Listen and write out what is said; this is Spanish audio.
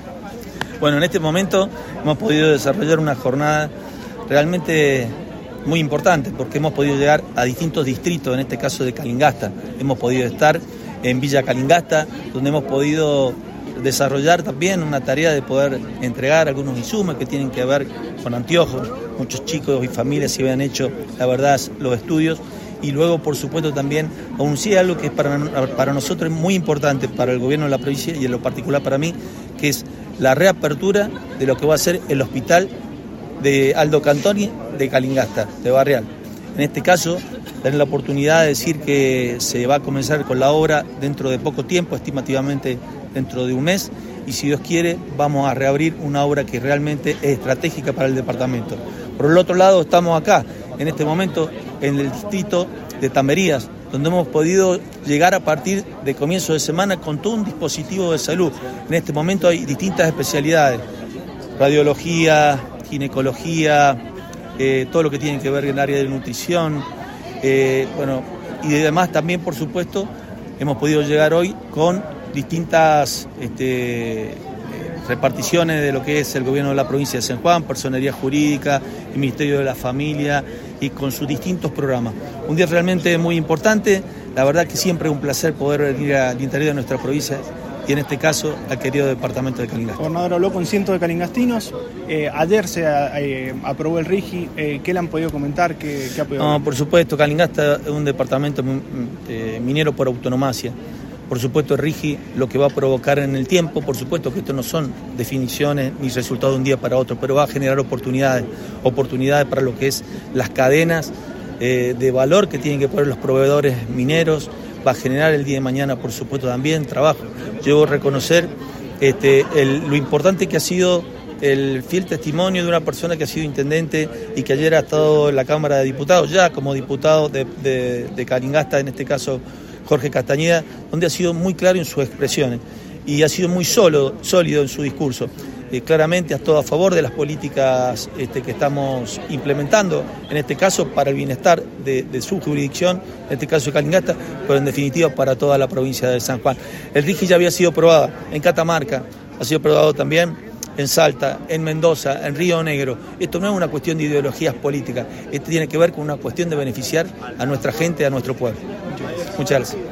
Bueno, en este momento hemos podido desarrollar una jornada realmente muy importante, porque hemos podido llegar a distintos distritos, en este caso de Calingasta. Hemos podido estar en Villa Calingasta, donde hemos podido desarrollar también una tarea de poder entregar algunos insumos que tienen que ver con anteojos. Muchos chicos y familias se habían hecho, la verdad, los estudios. Y luego, por supuesto, también anuncié algo que es para nosotros muy importante, para el gobierno de la provincia y en lo particular para mí, que es la reapertura de lo que va a ser el hospital de Aldo Cantoni de Calingasta, de Barrial. En este caso, tener la oportunidad de decir que se va a comenzar con la obra dentro de poco tiempo, estimativamente dentro de un mes, y si Dios quiere vamos a reabrir una obra que realmente es estratégica para el departamento. Por el otro lado, estamos acá, en este momento, en el distrito de Tamberías, donde hemos podido llegar a partir de comienzo de semana con todo un dispositivo de salud. En este momento hay distintas especialidades, radiología, ginecología, todo lo que tiene que ver en el área de nutrición, y además también, por supuesto, hemos podido llegar hoy con distintas reparticiones de lo que es el gobierno de la provincia de San Juan, Personería Jurídica, el Ministerio de la Familia, y con sus distintos programas. Un día realmente muy importante, la verdad que siempre es un placer poder venir al interior de nuestra provincia, y en este caso al querido departamento de Calingasta. Gobernador, habló con cientos de calingastinos, ayer se aprobó el RIGI, ¿qué le han podido comentar? ¿Qué ha podido No, por supuesto, Calingasta es un departamento minero por autonomacia. Por supuesto, el RIGI lo que va a provocar en el tiempo, por supuesto que esto no son definiciones ni resultados de un día para otro, pero va a generar oportunidades para lo que es las cadenas de valor que tienen que poner los proveedores mineros, va a generar el día de mañana, por supuesto, también trabajo. Yo debo reconocer lo importante que ha sido el fiel testimonio de una persona que ha sido intendente y que ayer ha estado en la Cámara de Diputados, ya como diputado de Calingasta, en este caso Jorge Castañeda, donde ha sido muy claro en sus expresiones y ha sido muy sólido en su discurso. Claramente ha estado a favor de las políticas que estamos implementando, en este caso para el bienestar de su jurisdicción, en este caso de Calingasta, pero en definitiva para toda la provincia de San Juan. El RIGI ya había sido aprobado en Catamarca, ha sido aprobado también en Salta, en Mendoza, en Río Negro. Esto no es una cuestión de ideologías políticas, esto tiene que ver con una cuestión de beneficiar a nuestra gente, a nuestro pueblo. Muchas gracias.